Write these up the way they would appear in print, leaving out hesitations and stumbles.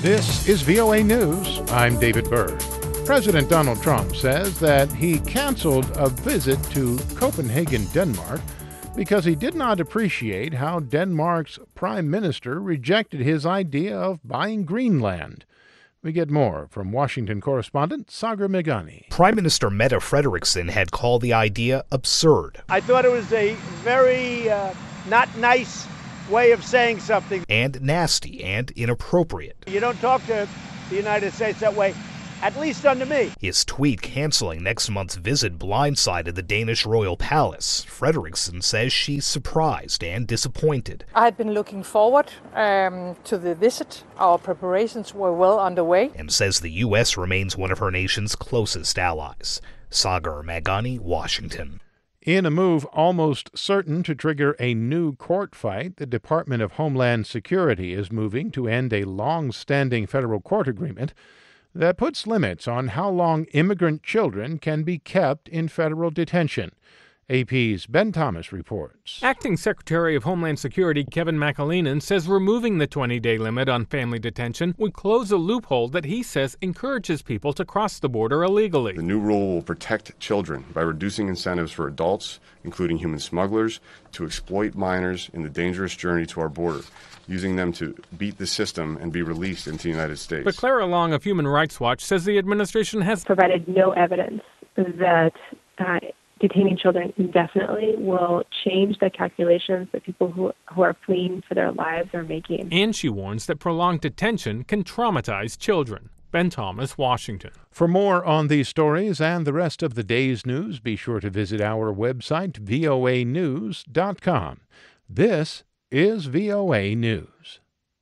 This is VOA News. I'm David Byrd. President Donald Trump says that he canceled a visit to Copenhagen, Denmark, because he did not appreciate how Denmark's prime minister rejected his idea of buying Greenland. We get more from Washington correspondent Sagar Meghani. Prime Minister Mette Frederiksen had called the idea absurd. I thought it was a very not nice way of saying something. And nasty and inappropriate. You don't talk to the United States that way, at least unto me. His tweet canceling next month's visit blindsided the Danish royal palace. Frederiksen says she's surprised and disappointed. I had been looking forward to the visit. Our preparations were well underway. And says the U.S. remains one of her nation's closest allies. Sagar Meghani, Washington. In a move almost certain to trigger a new court fight, the Department of Homeland Security is moving to end a long-standing federal court agreement that puts limits on how long immigrant children can be kept in federal detention. AP's Ben Thomas reports. Acting Secretary of Homeland Security Kevin McAleenan says removing the 20-day limit on family detention would close a loophole that he says encourages people to cross the border illegally. The new rule will protect children by reducing incentives for adults, including human smugglers, to exploit minors in the dangerous journey to our border, using them to beat the system and be released into the United States. But Clara Long of Human Rights Watch says the administration has provided no evidence that detaining children indefinitely will change the calculations that people who are fleeing for their lives are making. And she warns that prolonged detention can traumatize children. Ben Thomas, Washington. For more on these stories and the rest of the day's news, be sure to visit our website, voanews.com. This is VOA News.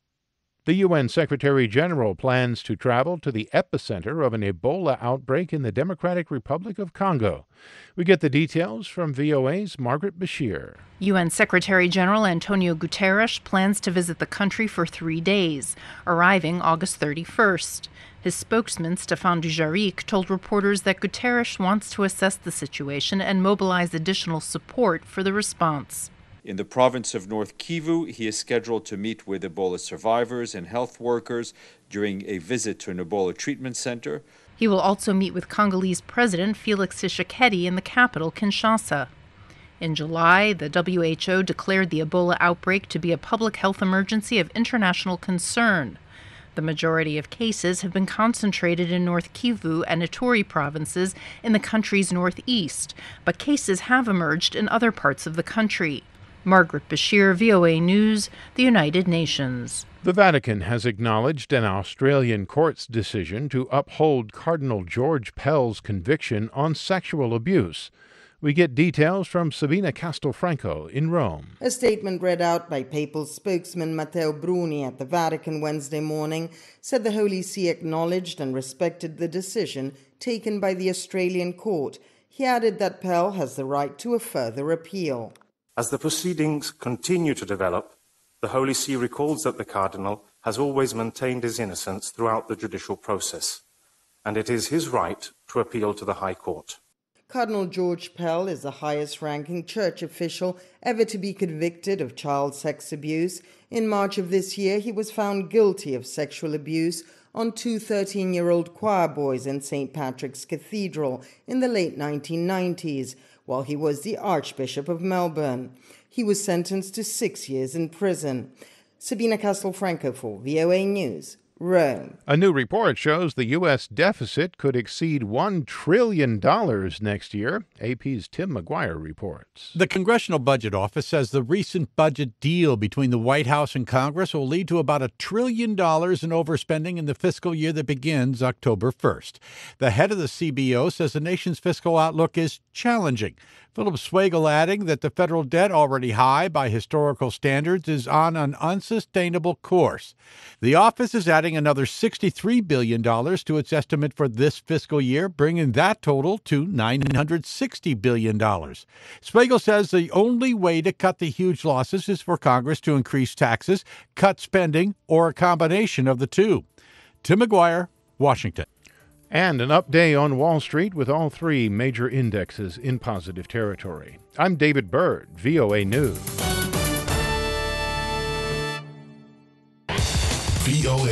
The UN Secretary General plans to travel to the epicenter of an Ebola outbreak in the Democratic Republic of Congo. We get the details from VOA's Margaret Bashir. UN Secretary General Antonio Guterres plans to visit the country for 3 days, arriving August 31st. His spokesman, Stéphane Dujarric, told reporters that Guterres wants to assess the situation and mobilize additional support for the response. In the province of North Kivu, he is scheduled to meet with Ebola survivors and health workers during a visit to an Ebola treatment center. He will also meet with Congolese President Felix Tshisekedi in the capital, Kinshasa. In July, the WHO declared the Ebola outbreak to be a public health emergency of international concern. The majority of cases have been concentrated in North Kivu and Ituri provinces in the country's northeast, but cases have emerged in other parts of the country. Margaret Bashir, VOA News, the United Nations. The Vatican has acknowledged an Australian court's decision to uphold Cardinal George Pell's conviction on sexual abuse. We get details from Sabina Castelfranco in Rome. A statement read out by papal spokesman Matteo Bruni at the Vatican Wednesday morning said the Holy See acknowledged and respected the decision taken by the Australian court. He added that Pell has the right to a further appeal. As the proceedings continue to develop, the Holy See recalls that the Cardinal has always maintained his innocence throughout the judicial process, and it is his right to appeal to the High Court. Cardinal George Pell is the highest-ranking church official ever to be convicted of child sex abuse. In March of this year, he was found guilty of sexual abuse on two 13-year-old choir boys in St. Patrick's Cathedral in the late 1990s, while he was the Archbishop of Melbourne. He was sentenced to 6 years in prison. Sabina Castelfranco for VOA News, Rome. A new report shows the U.S. deficit could exceed $1 trillion next year. AP's Tim McGuire reports. The Congressional Budget Office says the recent budget deal between the White House and Congress will lead to about $1 trillion in overspending in the fiscal year that begins October 1st. The head of the CBO says the nation's fiscal outlook is challenging. Philip Swagel adding that the federal debt, already high by historical standards, is on an unsustainable course. The office is adding another $63 billion to its estimate for this fiscal year, bringing that total to $960 billion. Swagel says the only way to cut the huge losses is for Congress to increase taxes, cut spending, or a combination of the two. Tim McGuire, Washington. And an up day on Wall Street with all three major indexes in positive territory. I'm David Byrd, VOA News. VOA